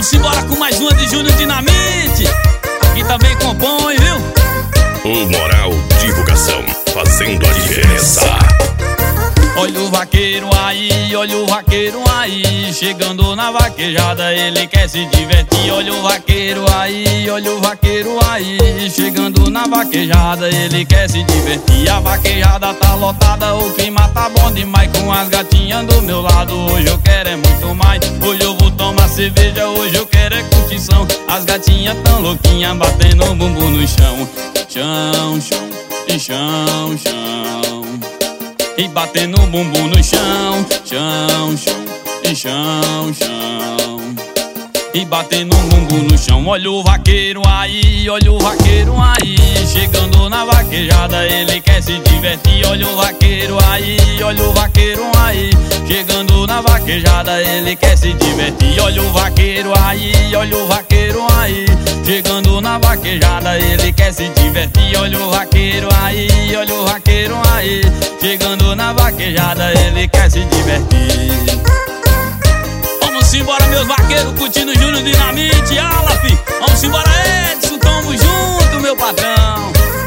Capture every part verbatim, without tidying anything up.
Vamos embora com mais uma de Júnior Dinamite. Aqui também compõe, viu? O Moral Divulgação, fazendo a diferença. Olha o vaqueiro aí, olha o vaqueiro aí, chegando na vaquejada, ele quer se divertir. Olha o vaqueiro aí, olha o vaqueiro aí, chegando na vaquejada, ele quer se divertir. A vaquejada tá lotada, o clima tá bom demais, com as gatinhas do meu lado. Hoje eu quero é muito mais, hoje eu vou tomar cerveja, hoje eu quero é curtição. As gatinhas tão louquinhas, batendo o bumbum no chão. Chão, chão, e chão, chão. E batendo o bumbum no chão, chão, chão, e chão, chão. E batendo o bumbum no chão. Olha o vaqueiro aí, olha o vaqueiro aí, chegando na vaquejada, ele quer se divertir. Olha o vaqueiro aí, olha o vaqueiro aí, chegando na vaquejada, ele quer se divertir. Olha o vaqueiro aí, olha o vaqueiro aí, chegando na vaquejada, ele quer se divertir. Olha o vaqueiro aí, olha o vaqueiro aí, chegando na vaquejada, ele quer se divertir. Vamos embora, meus vaqueiros, curtindo Júnior Dinamite, Alaf. Vamos embora, Edson, tamo junto, meu patrão.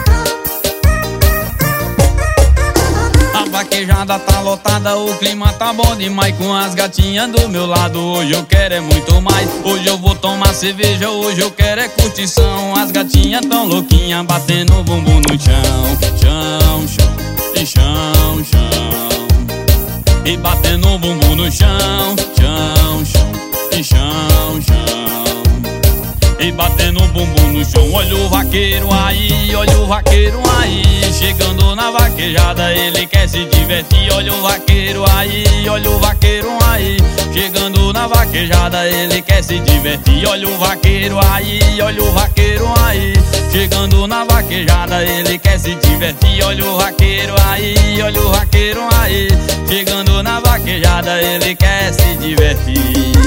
A vaquejada tá lotada, o clima tá bom demais, com as gatinhas do meu lado. Hoje eu quero é muito mais, hoje eu vou tomar cerveja, hoje eu quero é curtição. As gatinhas tão louquinhas, batendo o bumbum no chão. Chão, chão, e chão, chão. E batendo o bumbum no chão. Chão, chão, e chão, chão. E batendo o bumbum no chão. Olha o vaqueiro aí, olha o vaqueiro aí, chegando na vaquejada, ele quer se divertir. Olha o vaqueiro aí, olha o vaqueiro aí, chegando na vaquejada, ele quer se divertir. Olha o vaqueiro aí, olha o vaqueiro aí, chegando na vaquejada, ele quer se divertir. Olha o vaqueiro aí, olha o vaqueiro aí, chegando na vaquejada, ele quer se divertir.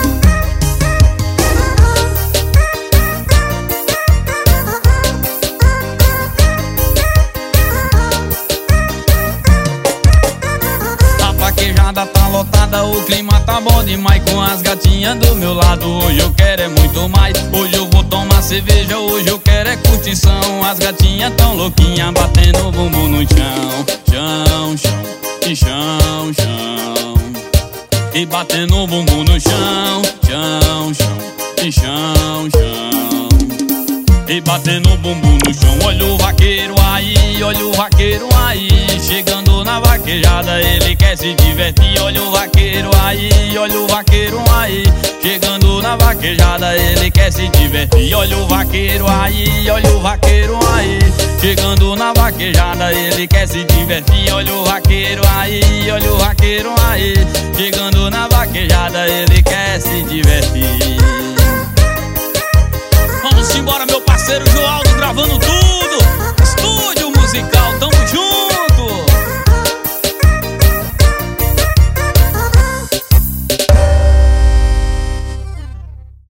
A vaquejada tá lotada, o clima tá bom demais, com as gatinhas do meu lado. Hoje eu quero é muito mais, hoje eu vou tomar cerveja, hoje eu quero é curtição. As gatinhas tão louquinhas, batendo o bumbum no chão. Chão, chão, e chão, chão. E batendo o bumbum no chão. Chão, chão, e chão, chão. E batendo o bumbum no chão. Olha o vaqueiro aí, olha o vaqueiro aí, chegando na vaquejada, ele quer se divertir. Olha o vaqueiro aí, olha o vaqueiro aí, chegando na vaquejada, ele quer se divertir. Olha o vaqueiro aí, olha o vaqueiro aí, chegando na vaquejada, ele quer se divertir. Olha o vaqueiro aí, olha o vaqueiro aí, chegando na vaquejada, ele quer se divertir. Vamos embora, meu parceiro Joaldo, gravando tudo. Estúdio musical, tamo junto.